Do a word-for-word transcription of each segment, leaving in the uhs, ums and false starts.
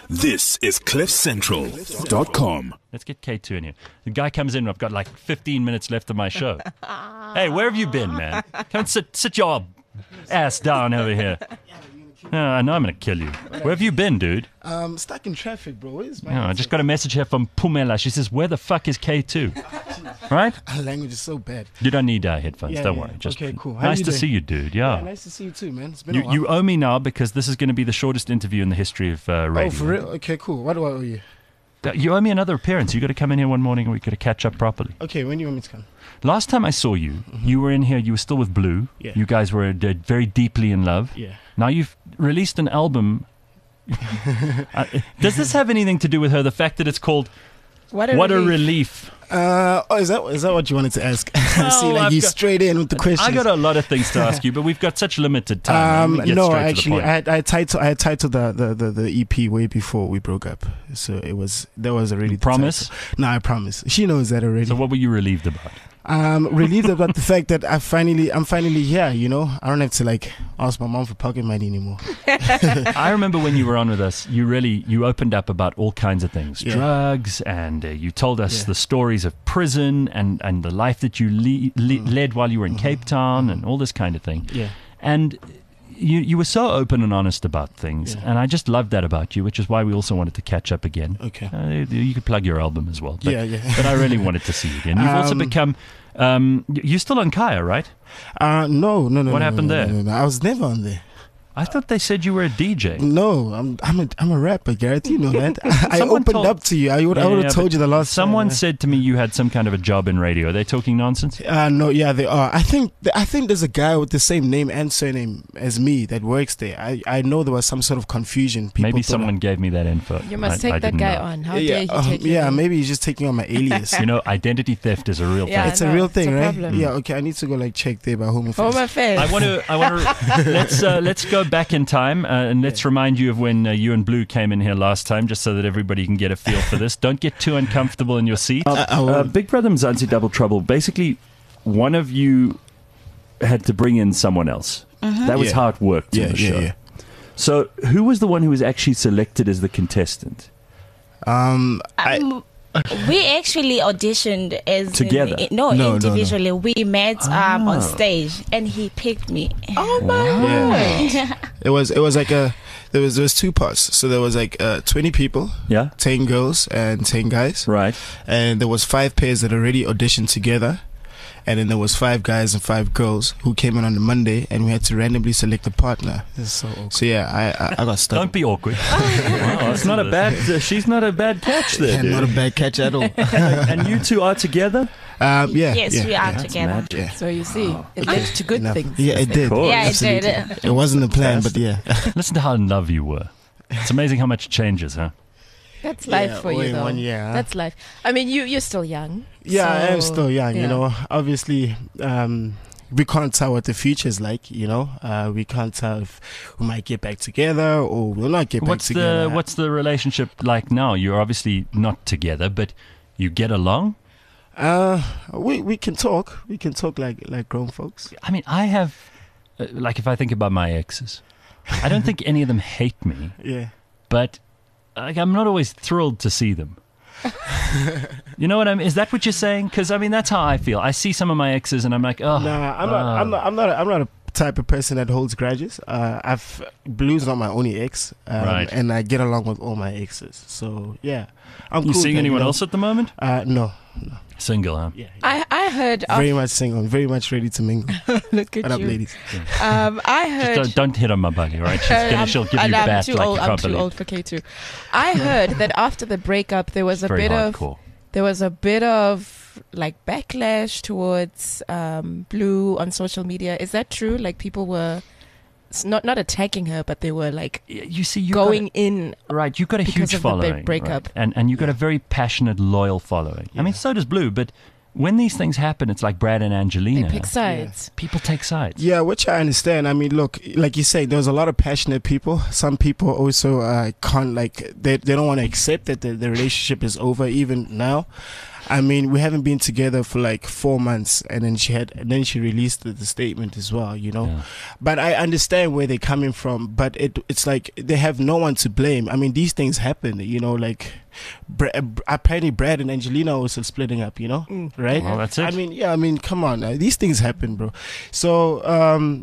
This is cliff central dot com. Let's get K two in here. The guy comes in, I've got like fifteen minutes left of my show. Hey, where have you been, man? Come and sit, sit your ass down over here. Oh, I know I'm going to kill you. Where have you been, dude? Um, stuck in traffic, bro. Where's my No, I just got a message here from Pumela. She says, where the fuck is K two? Right? Our language is so bad. You don't need uh, headphones, Yeah, don't yeah. worry. Just Okay, cool. How Nice you to doing? see you, dude. Yeah. Yeah, nice to see you too, man. It's been You, a while. you owe me now because this is going to be the shortest interview in the history of uh, radio. Oh, for real? Okay, cool. What do I owe you? Uh, You owe me another appearance. You got to come in here one morning and we got to catch up properly. Okay, when do you want me to come? Last time I saw you, Mm-hmm. you were in here. You were still with Blue. Yeah. You guys were uh, very deeply in love. Yeah. Now you've released an album. uh, does this have anything to do with her? The fact that it's called What a What a relief. Relief. Uh, oh, is that is that what you wanted to ask? See, Oh, like I've you got- straight in with the questions. I got a lot of things to ask you, but we've got such limited time. Um, Let me get no, straight to the actually, point. I had, I had titled I had titled the, the, the, the E P way before we broke up, so it was that was already You the promise? title. No, I promise. She knows that already. So what were you relieved about? Um, relieved about the fact that I finally I'm finally here. You know, I don't have to like ask my mom for pocket money anymore. I remember when you were on with us, you really you opened up about all kinds of things, Yeah. drugs, and uh, you told us Yeah. the stories of prison and, and the life that you le- le- Mm. led while you were in Mhm. Cape Town Mhm. and all this kind of thing. Yeah. And you you were so open and honest about things, Yeah. and I just loved that about you, which is why we also wanted to catch up again. Okay. Uh, you could plug your album as well, but, yeah, yeah. but I really wanted to see you again. You've also Um, become. Um, y- you're still on Kaya, right? Uh, no, no, no. What no, happened no, there? No, no, no. I was never on there. I thought they said you were a D J. No, I'm I'm a I'm a rapper, Gareth. You know that. I Someone opened told- up to you. I would I Yeah, would have yeah, told but you the last. Someone time. said to me you had some kind of a job in radio. Are they talking nonsense? Uh, no, yeah, they are. I think I think there's a guy with the same name and surname as me that works there. I, I know there was some sort of confusion. People Maybe thought someone gave me that info. You must I- take I that didn't guy know. on. How I, yeah, dare he um, take you yeah, on? maybe he's just taking on my alias. You know, identity theft is a real Yeah, thing. it's I a know, real it's thing, a right? problem. Yeah, okay. I need to go like check there by Home Affairs. Home Affairs. I want to. I want to. let's uh, let's go back in time uh, and let's remind you of when uh, you and Blue came in here last time, just so that everybody can get a feel for this. Don't get too uncomfortable in your seat. I- I Uh, won't. Big Brother Mzansi Double Trouble. Basically, one of you had to bring in someone else. That was Yeah. how it worked Yeah, in the yeah, show. yeah. So, who was the one who was actually selected as the contestant? Um, I, Um, we actually auditioned as Together? in- no, No, no, no. individually. We met um, Ah. on stage, and he picked me. Oh my yeah. it was it was like a there was there was two parts. So there was like uh, twenty people, Yeah. ten girls and ten guys, Right. and there was five pairs that already auditioned together. And then there was five guys and five girls who came in on the Monday, and we had to randomly select a partner. This is so awkward. So yeah, I I, I got stuck. Don't be awkward. Wow, it's not a bad. Uh, she's not a bad catch there. Yeah, dude. not a bad catch at all. And you two are together. Um, yeah, yes, yeah, we are yeah. together. Yeah. So you see, it led to good Enough. things. Yeah, it did. course. Yeah, it did. Absolutely. It wasn't the plan, but yeah. Listen to how in love you were. It's amazing how much changes, huh? That's life Yeah, for all you, in though. one year, huh? That's life. I mean, you you're still young. Yeah, I am so- still young, yeah. you know. Obviously, um, we can't tell what the future's like, you know. Uh, we can't tell if we might get back together or we'll not get What's back together. the What's the relationship like now? You're obviously not together, but you get along. Uh, we we can talk. We can talk like like grown folks. I mean, I have, uh, like, if I think about my exes, I don't think any of them hate me, Yeah. but like, I'm not always thrilled to see them. You know what I mean? Is that what you're saying? Because I mean, that's how I feel. I see some of my exes, and I'm like, oh, Nah, I'm not. ah. I'm not. I'm not. A, I'm not a type of person that holds grudges. Uh, I've Blue's not my only ex, um, Right. and I get along with all my exes. So yeah, I'm. You cool seeing with that, anyone you know? else at the moment? Uh, no. Single, huh? Yeah. I I heard. Very Of, much single. Very much ready to mingle. look at What up, you. ladies? Um, I Just heard. don't, don't hit on my buddy, all right? She's Uh, gonna, I'm- she'll give and you I'm bat too like old, you I'm can't too believe. old for K two. I heard that after the breakup, there was It's a very bit of hardcore. there was a bit of like backlash towards um, Blue on social media. Is that true? Like people were s- not not attacking her, but they were like Y- You see, you going in. right. You've got a because huge of the big following, breakup. right? and and you've got a very passionate, loyal following. I mean, so does Blue. But when these things happen, it's like Brad and They Angelina. pick sides. People take sides. Yeah, which I understand. I mean, look, like you say, there's a lot of passionate people. Some people also uh, can't, like, they, they don't want to accept that the, the relationship is over even now. I mean, we haven't been together for like four months, and then she had, and then she released the, the statement as well, you know. Yeah. But I understand where they're coming from. But it, it's like they have no one to blame. I mean, these things happen, you know. Like, Bra- apparently, Brad and Angelina also splitting up, you know, Mm. right? Well, that's it. I mean, yeah. I mean, come on, uh, these things happen, bro. So, um,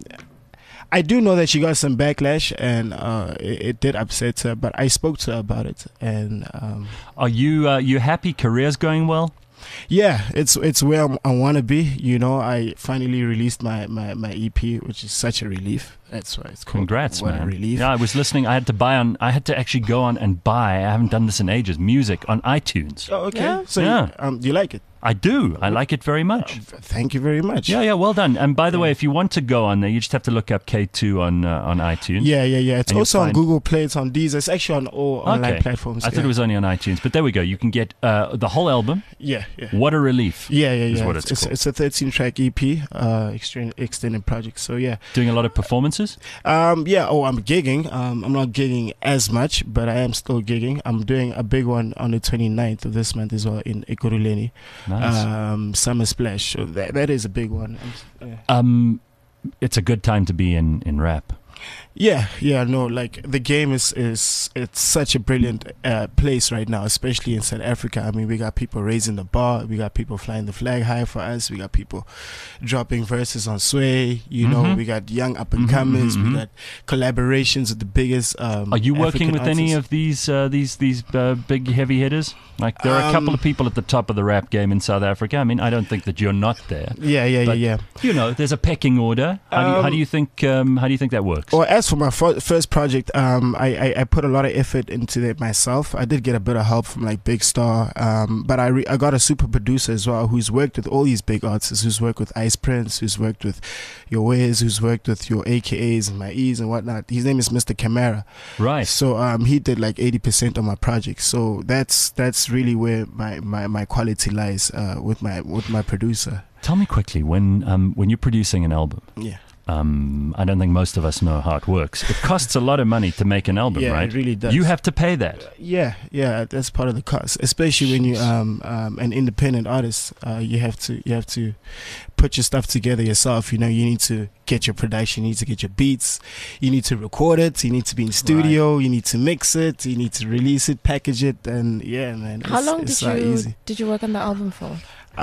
I do know that she got some backlash, and uh, it, it did upset her. But I spoke to her about it, and um, Are you uh, you happy? Career's going well? yeah, it's it's where I'm, I want to be. You know, I finally released my, my, my E P, which is such a relief. That's why it's called. Congrats, What man! a relief. Yeah, I was listening. I had to buy on. I had to actually go on and buy. I haven't done this in ages. Music on iTunes. Oh, okay. Yeah. So, Yeah. You, um, you like it? I do. I like it very much. Thank you very much. Yeah, yeah. Well done. And by the way, if you want to go on there, you just have to look up K two on uh, on iTunes. Yeah, yeah, yeah. It's And you'll also on find- Google Play. It's on Deezer. It's actually on all online Okay. platforms. I thought yeah. it was only on iTunes, but there we go. You can get uh, the whole album. Yeah, yeah. What a relief! Yeah, yeah, is yeah. what it's, it's it's, called. it's a thirteen track E P, uh, extended, extended project. So yeah, Doing a lot of performances. um, yeah. Oh, I'm gigging. Um, I'm not gigging as much, but I am still gigging. I'm doing a big one on the twenty-ninth of this month as well in Ekurhuleni. Nice. Um, Summer Splash. So that that is a big one. Yeah. um, it's a good time to be in in rap. Yeah, yeah, no, like the game is is it's such a brilliant uh, place right now, especially in South Africa. I mean, we got people raising the bar, we got people flying the flag high for us, we got people dropping verses on Sway, you know, Mhm. we got young up and comers, Mhm, mhm, we got collaborations with the biggest. Um, Are you working African with any artists. of these uh, these these uh, big heavy hitters? Like there are a couple Um, of people at the top of the rap game in South Africa. I mean, I don't think that you're not there. Yeah, yeah, But- yeah, yeah. You know, there's a pecking order. How do you, how Um, do you think um, how do you think that works? Well, as for my fir- first project, um, I, I, I put a lot of effort into it myself. I did get a bit of help from like Big Star, um, but I re- I got a super producer as well who's worked with all these big artists, who's worked with Ice Prince, who's worked with your Wiz, who's worked with your A K As and my E's and whatnot. His name is Mister Camara. Right. So um, he did like eighty percent of my project. So that's that's really where my, my, my quality lies uh, with my with my producer. Tell me quickly when um, when you're producing an album. Yeah. Um, I don't think most of us know how it works. It costs a lot of money to make an album, Yeah, right? it really does. You have to pay that. Yeah, yeah, that's part of the cost. Especially when you um, um an independent artist, uh, you have to you have to put your stuff together yourself. You know, you need to get your production, you need to get your beats, you need to record it, you need to be in studio, you need to mix it, you need to release it, package it, and yeah, man. How it's, long it's did not you easy. did you work on the album for?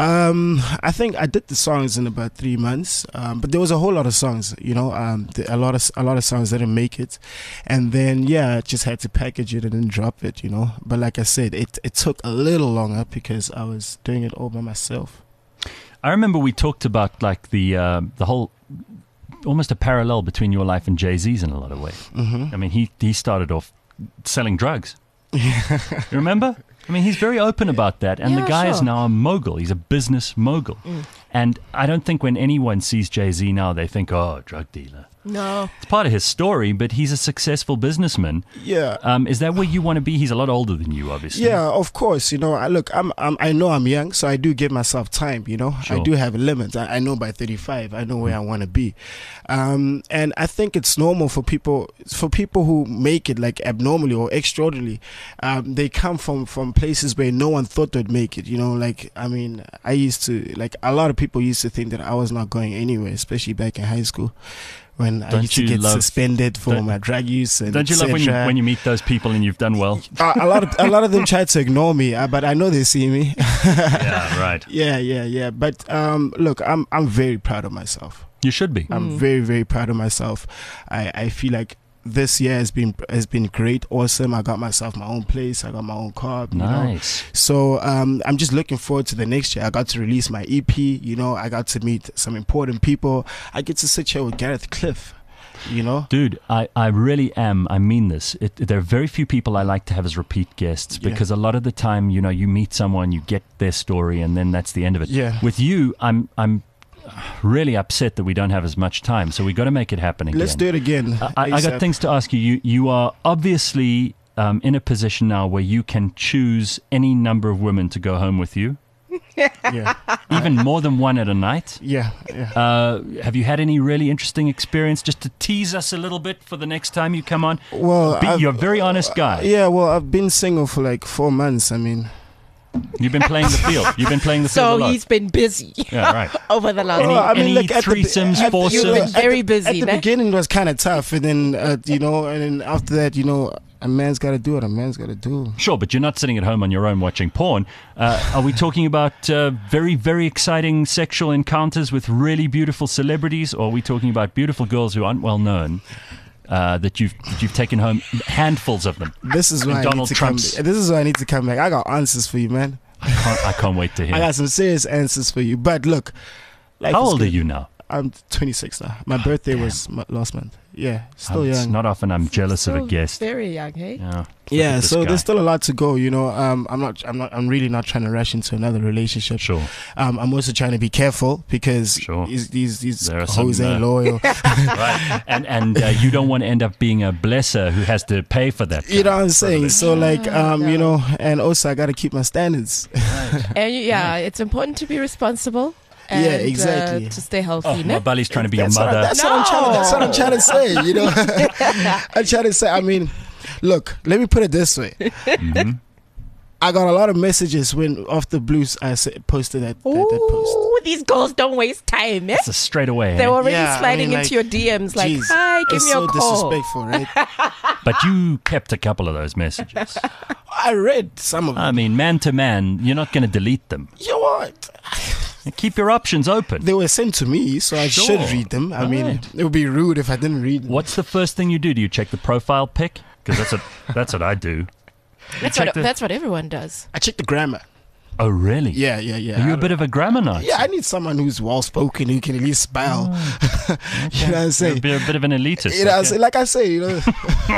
Um, I think I did the songs in about three months. Um, but there was a whole lot of songs, you know. Um, the, a lot of a lot of songs didn't make it, and then yeah, I just had to package it and then drop it, you know. But like I said, it it took a little longer because I was doing it all by myself. I remember we talked about like the uh, the whole almost a parallel between your life and Jay-Z's in a lot of ways. Mm-hmm. I mean, he he started off selling drugs. You remember? I mean, he's very open about that. And the Yeah, guy is sure. now a mogul. He's a business mogul. Mm. And I don't think when anyone sees Jay-Z now, they think, oh, drug dealer. No. It's part of his story, but he's a successful businessman. Yeah. Um, is that where you want to be? He's a lot older than you, obviously. Yeah, of course. You know, I look, I'm, I'm, I know I'm young, so I do give myself time. You know, Sure. I do have limits. I, I know by thirty-five, I know where I want to be, um, and I think it's normal for people, for people who make it like abnormally or extraordinarily. Um, they come from from places where no one thought they'd make it. You know, like I mean, I used to like a lot of people used to think that I was not going anywhere, especially back in high school. When I Don't used to you get love- suspended for don't- my drug use, and Don't you love when you, when you meet those people and you've done well? uh, a lot of a lot of them tried to ignore me, uh, but I know they see me. Yeah, right. Yeah, yeah, yeah. But um, look, I'm I'm very proud of myself. You should be. I'm very, very proud of myself. I, I feel like this year has been has been great, awesome. I got myself my own place. I got my own car. You know? Nice. So um, I'm just looking forward to the next year. I got to release my E P. You know, I got to meet some important people. I get to sit here with Gareth Cliff. You know. Dude, I, I really am. I mean this. It, there are very few people I like to have as repeat guests Yeah. because a lot of the time, you know, you meet someone, you get their story, and then that's the end of it. Yeah. With you, I'm I'm really upset that we don't have as much time, so we got to make it happen again. Let's do it again. I, I ASAP. got things to ask you. You you are obviously um, in a position now where you can choose any number of women to go home with you, Yeah, even more than one at a night. yeah, yeah. Uh, have you had any really interesting experience? Just to tease us a little bit for the next time you come on. Well, Be, I've- you're a very honest guy. Yeah, well, I've been single for like four months. I mean, You've been playing the field. You've been playing the field a So lot. he's been busy Yeah, right. over the last Any, Well, I mean, any look, at the be- threesomes, at the- foursomes? You've been very at busy, the ne? beginning, it was kind of tough, and then uh, you know, and then after that, you know, a man's got to do what a man's got to do. Sure, but you're not sitting at home on your own watching porn. Uh, are we talking about uh, very, very exciting sexual encounters with really beautiful celebrities, or are we talking about beautiful girls who aren't well known? Uh, that you've that you've taken home handfuls of them. This is why I Donald need to Trump's. come. This is why I need to come back. I got answers for you, man. I can't, I can't wait to hear. I got some serious answers for you. But look, life How is old are good. you now? I'm twenty-six now. My birthday was m- last month. Yeah, still Oh, it's young. not often I'm jealous of a So guest. Very young, hey? Yeah, Look yeah, at this so guy. there's still a lot to go. You know, um, I'm not. I'm not. I'm really not trying to rush into another relationship. Sure. Um, I'm also trying to be careful because Sure. these these these There are some, hoes ain't uh, loyal. Right. And and uh, you don't want to end up being a blesser who has to pay for that. You know what I'm kind of saying? privilege. So like, Yeah, um, no. you know, and also I got to keep my standards. And you- yeah, it's important to be responsible. And, Yeah, exactly. Uh, to stay healthy, Oh, ne? my Bally's trying to be your That's what, I, mother. that's, what I'm trying to, that's what I'm trying to say. You know, I'm trying to say. I mean, look. Let me put it this way. Mhm. I got a lot of messages when off the blues I sa- posted that, that, that post. Ooh, these girls don't waste time, eh? It's a straight away. They're eh? already Yeah, I sliding mean, into like, your D Ms like, Jeez, hi, give it's me so a call. disrespectful, right? But you kept a couple of those messages. I read some of them. I mean, man to man, you're not going to delete them. You know what? Keep your options open. They were sent to me, so I Sure. should read them. I mean, Right. it would be rude if I didn't read them. What's the first thing you do? Do you check the profile pic? Because that's what that's what I do. That's check what, the- that's what everyone does. I check the grammar. Oh, really? Yeah, yeah, yeah. Are you I a bit of a grammar Nazi? Yeah, I need someone who's well spoken who can at least spell. Oh, You know what I'm You're saying? a bit, a bit of an elitist. You know, what I'm okay. saying? Like I say, you know,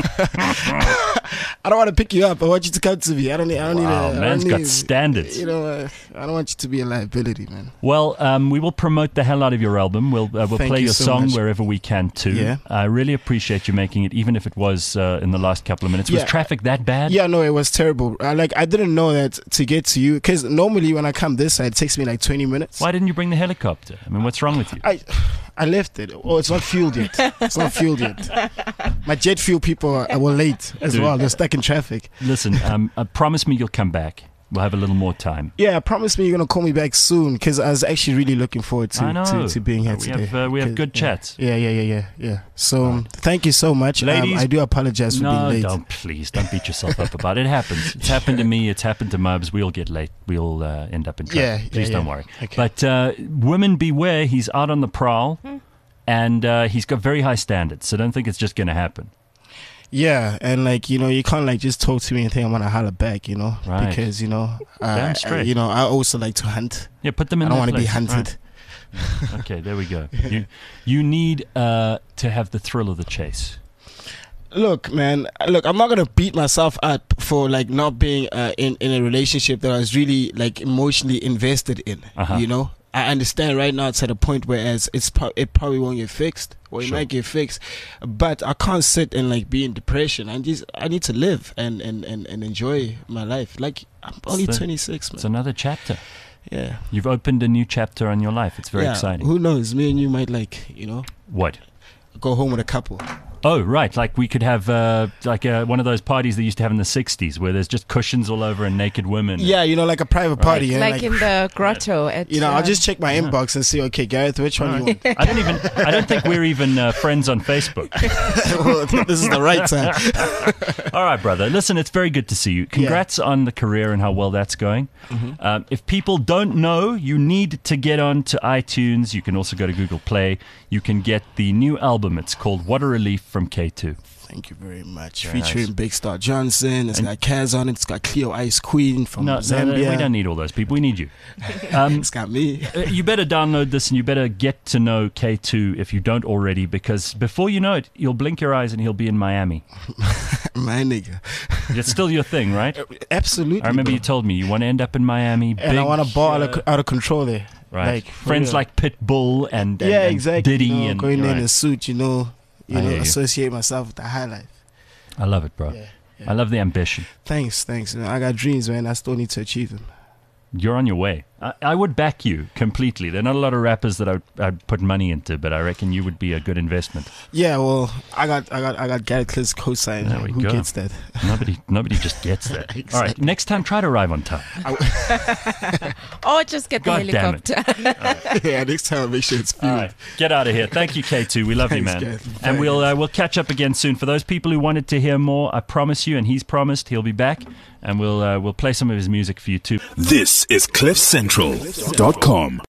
I don't want to pick you up. I want you to come to me. I don't need. I don't Wow, need. A, I man's don't got need, standards. You know, uh, I don't want you to be a liability, man. Well, um, we will promote the hell out of your album. We'll uh, we'll Thank play you your so song much. wherever we can too. Yeah. I really appreciate you making it, even if it was uh, in the last couple of minutes. Was Yeah. traffic that bad? Yeah, no, it was terrible. I, like I didn't know that to get to you because normally when I come this side, it takes me like twenty minutes. Why didn't you bring the helicopter? I mean, what's wrong with you? I I left it. Oh, it's not fueled yet. It's not fueled yet. My jet fuel people are, were late as Dude. well. They're stuck in traffic. Listen, um, uh, promise me you'll come back. We'll have a little more time. Yeah, promise me you're gonna call me back soon because I was actually really looking forward to I know. to, to being here we today. have uh, we have 'Cause- good yeah. chats. Yeah, yeah, yeah, yeah, yeah. So um, thank you so much. Um, Ladies- I do apologize for No, being late. don't please don't beat yourself up about it. It happens. It's happened to me. It's happened to Mubs. We'll get late. We'll uh, end up in traffic. Yeah, yeah, please don't yeah. worry. Okay. But uh, women beware. He's out on the prowl, and uh, he's got very high standards. So don't think it's just going to happen. Yeah, and like you know, you can't like just talk to me and think I'm gonna holler back, you know, Right. because you know, uh, Damn straight. you know, I also like to hunt. Yeah, put them in. I don't their want to be place. hunted. Right. Okay, there we go. You you need uh, to have the thrill of the chase. Look, man. Look, I'm not gonna beat myself up for like not being uh, in in a relationship that I was really like emotionally invested in. Uh-huh. You know, I understand right now it's at a point where as it's pro- it probably won't get fixed, or it Sure. might get fixed, but I can't sit and like be in depression. I just I need to live and and and, and enjoy my life. Like I'm only the- twenty-six, man. It's another chapter. Yeah, You've opened a new chapter on your life. It's very yeah. exciting. Who knows? Me and you might like you know What? go home with a couple. Oh, right. Like we could have uh, like uh, one of those parties they used to have in the sixties where there's just cushions all over and naked women. Yeah, you know, like a private party. and, like, in the grotto at you know, I'll um, just check my inbox and see. Okay, Gareth, which one do you want? I don't even. I don't think we're even uh, friends on Facebook. Well, this is the right time. All right, brother. Listen, it's very good to see you. Congrats on the career and how well that's going. Mm-hmm. Um, if people don't know, you need to get on to iTunes. You can also go to Google Play. You can get the new album. It's called What a Relief from K two. Thank you very much. Very Featuring nice. Big Star Johnson. It's And- got Kaz on it. It's got Cleo Ice Queen from No, no, Zambia. no, we don't need all those people. We need you. Um, It's got me. Uh, you better download this and you better get to know K two if you don't already, because before you know it, you'll blink your eyes and he'll be in Miami. My nigga. It's still your thing, right? Absolutely. I remember bro. you told me you want to end up in Miami. And I big, want to ball uh, out, of, out of control there. right. Like, for Friends real. like Pitbull and, and, yeah, and exactly. Diddy. You know, and going right. in a suit, you know, you I know, hear you. associate myself with the high life. I love it, bro. Yeah, I love the ambition. Thanks, thanks. Man. I got dreams, man. I still need to achieve them. You're on your way. I, I would back you completely. There are not a lot of rappers that I would, I'd put money into, but I reckon you would be a good investment. Yeah, well, I got, I got, I got Garrett Cliff's cosign. There we Who go. gets that? Nobody, nobody just gets that. Exactly. All right, next time try to arrive on time. Or just get the God damn it. helicopter. Yeah, next time I'll make sure it's All fueled. right, get out of here. Thank you, K two. We love you, Thanks, man. guys. And Very we'll nice. uh, we'll catch up again soon. For those people who wanted to hear more, I promise you, and he's promised he'll be back, and we'll uh, we'll play some of his music for you too. This is cliff central dot com.